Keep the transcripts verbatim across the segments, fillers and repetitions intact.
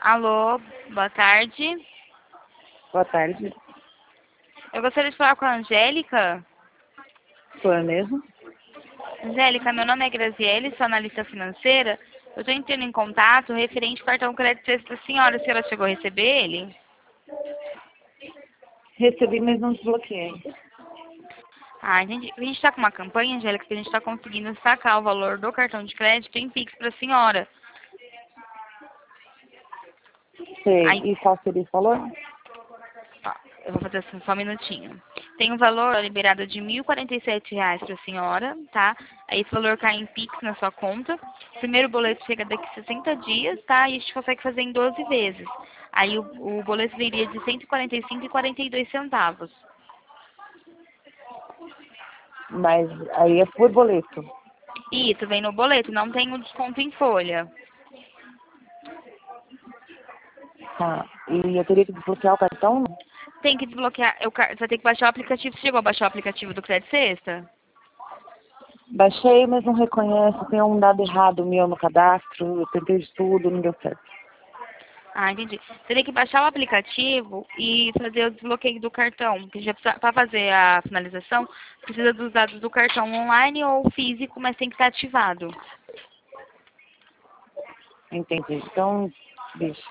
Alô, boa tarde. Boa tarde. Eu gostaria de falar com a Angélica. Sou eu mesmo? Angélica, meu nome é Graziele, sou analista financeira. Eu estou entrando em contato referente ao cartão crédito Sexta da senhora. A senhora chegou a receber ele? Recebi, mas não desbloqueei. Ah, entendi. A gente está com uma campanha, Angélica, que a gente está conseguindo sacar o valor do cartão de crédito em Pix para a senhora. Sei. Aí, E qual seria esse valor? ó, eu vou fazer assim, só um minutinho. Tem um valor liberado de mil e quarenta e sete reais para a senhora, tá? Aí esse valor cai em Pix na sua conta. O primeiro boleto chega daqui a sessenta dias, tá? E a gente consegue fazer em doze vezes. Aí o, o boleto viria de cento e quarenta e cinco reais e quarenta e dois centavos. Mas aí é por boleto. Isso, vem no boleto, não tem o desconto em folha. Tá. E eu teria que desbloquear o cartão? Tem que desbloquear, eu, você vai ter que baixar o aplicativo. Você chegou a baixar o aplicativo do Crédito Sexta? Baixei, mas não reconhece. Tem um dado errado meu no cadastro. Eu tentei de tudo, não deu certo. Ah, entendi. Você tem que baixar o aplicativo e fazer o desbloqueio do cartão. Porque para fazer a finalização, precisa dos dados do cartão online ou físico, mas tem que estar ativado. Entendi. Então, deixa.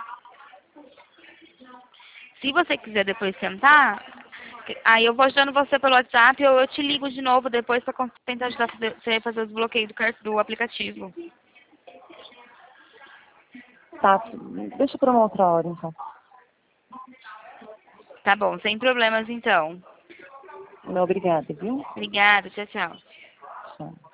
Se você quiser depois tentar, aí eu vou ajudando você pelo WhatsApp ou eu te ligo de novo depois para tentar ajudar você a fazer o desbloqueio do, cart- do aplicativo. Tá. Deixa pra uma outra hora, então. Tá bom, sem problemas então. Não, obrigada, viu? Obrigada, tchau, tchau. Tchau.